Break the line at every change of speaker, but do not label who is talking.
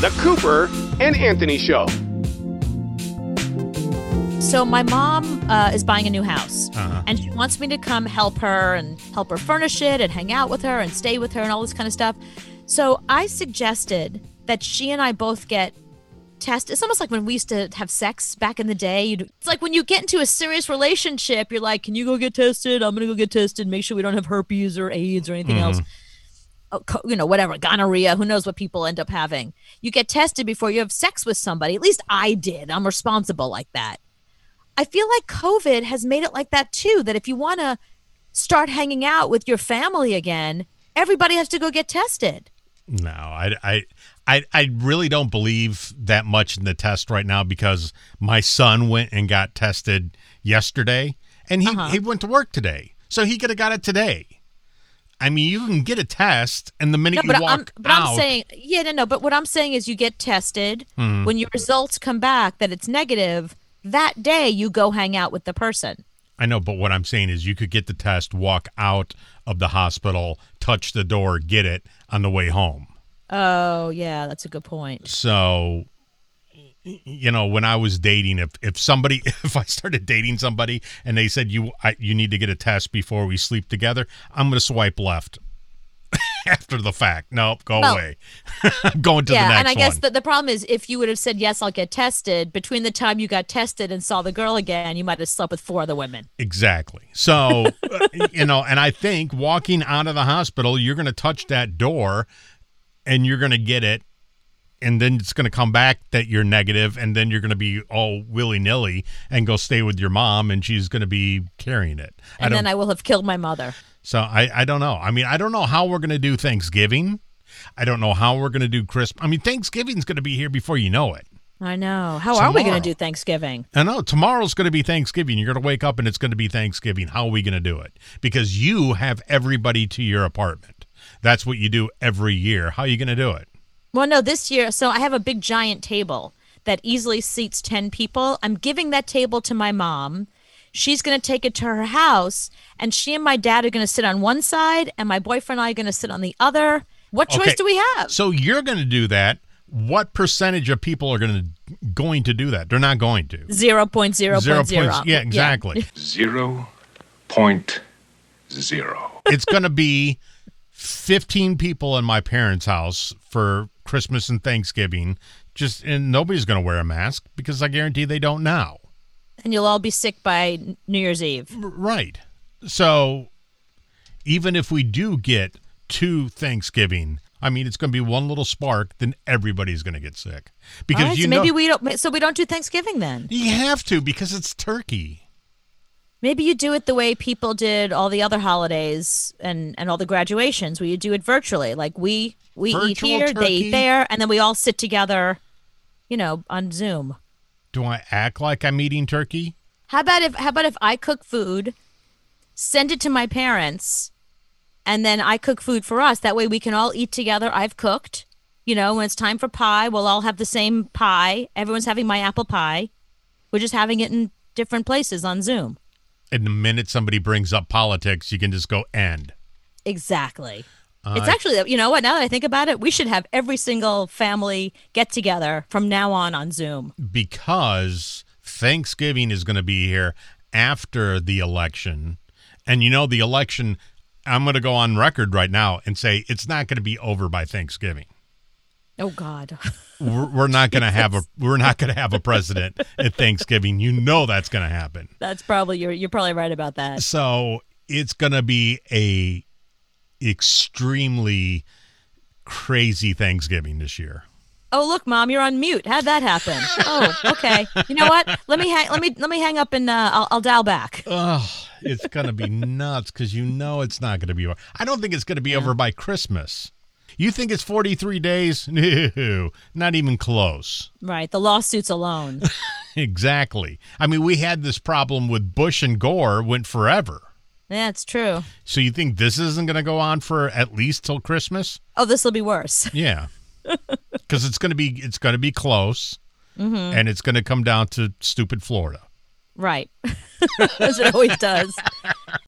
The Cooper and Anthony Show.
So my mom is buying a new house, and she wants me to come help her furnish it and hang out with her and stay with her and all this kind of stuff. So I suggested that she and I both get tested. It's almost like when we used to have sex back in the day. It's like when you get into a serious relationship, you're like, can you go get tested? I'm going to go get tested. Make sure we don't have herpes or AIDS or anything else. Whatever, gonorrhea, who knows what people end up having. You get tested before you have sex with somebody. At least I did. I'm responsible like that. I feel like COVID has made it like that too, that if you want to start hanging out with your family again, everybody has to go get tested.
No, I really don't believe that much in the test right now, because my son went and got tested yesterday, and he went to work today. So he could have got it today. I mean, you can get a test, and the minute you walk out.
I'm saying, but what I'm saying is you get tested. When your results come back that it's negative, that day you go hang out with the person.
I know, but what I'm saying is you could get the test, walk out of the hospital, touch the door, get it on the way home.
Oh, yeah, that's a good point.
So, when I was dating, if I started dating somebody and they said you need to get a test before we sleep together, I'm going to swipe left. After the fact. Nope, go away. I'm going to the next one.
Yeah, and I guess the problem is if you would have said, yes, I'll get tested, between the time you got tested and saw the girl again, you might have slept with 4 other women.
Exactly. So, and I think walking out of the hospital, you're going to touch that door and you're going to get it, and then it's going to come back that you're negative, and then you're going to be all willy-nilly and go stay with your mom, and she's going to be carrying it.
And then I will have killed my mother.
So I don't know. I mean, I don't know how we're going to do Thanksgiving. I don't know how we're going to do Christmas. I mean, Thanksgiving's going to be here before you know it.
I know. How are we going to do Thanksgiving?
I know. Tomorrow's going to be Thanksgiving. You're going to wake up and it's going to be Thanksgiving. How are we going to do it? Because you have everybody to your apartment. That's what you do every year. How are you going to do it?
Well, no, this year, so I have a big giant table that easily seats 10 people. I'm giving that table to my mom. She's going to take it to her house, and she and my dad are going to sit on one side, and my boyfriend and I are going to sit on the other. What choice do we have?
So you're going to do that. What percentage of people are going to do that? They're not going to.
0.0.
Yeah, exactly.
0.0.
It's going to be 15 people in my parents' house for Christmas and Thanksgiving, and nobody's going to wear a mask because I guarantee they don't now.
And you'll all be sick by New Year's Eve.
Right. So even if we do get to Thanksgiving, I mean, it's going to be one little spark, then everybody's going to get sick. Because
right, maybe we don't do Thanksgiving then.
You have to, because it's turkey.
Maybe you do it the way people did all the other holidays and all the graduations, where you do it virtually. Like we eat here,
turkey.
They eat there, and then we all sit together, on Zoom.
Do I act like I'm eating turkey?
How about if I cook food, send it to my parents, and then I cook food for us? That way we can all eat together. I've cooked. When it's time for pie, we'll all have the same pie. Everyone's having my apple pie. We're just having it in different places on Zoom.
And the minute somebody brings up politics, you can just go end.
Exactly. It's actually, you know what, now that I think about it, we should have every single family get together from now on Zoom.
Because Thanksgiving is going to be here after the election. And the election, I'm going to go on record right now and say it's not going to be over by Thanksgiving.
Oh God.
We're not going to have a president at Thanksgiving. That's going to happen.
That's probably you're probably right about that.
So it's going to be a extremely crazy Thanksgiving this year.
Oh, look, Mom, you're on mute. How'd that happen? Oh, okay. You know what? Let me hang up and I'll dial back.
Oh, it's going to be nuts because it's not going to be over. I don't think it's going to be over by Christmas. You think it's 43 days? No, not even close.
Right. The lawsuits alone.
Exactly. I mean, we had this problem with Bush and Gore, went forever.
Yeah, it's true.
So you think this isn't going to go on for at least till Christmas?
Oh, this will be worse.
Yeah. Because it's going to be close, and it's going to come down to stupid Florida.
Right. As it always does.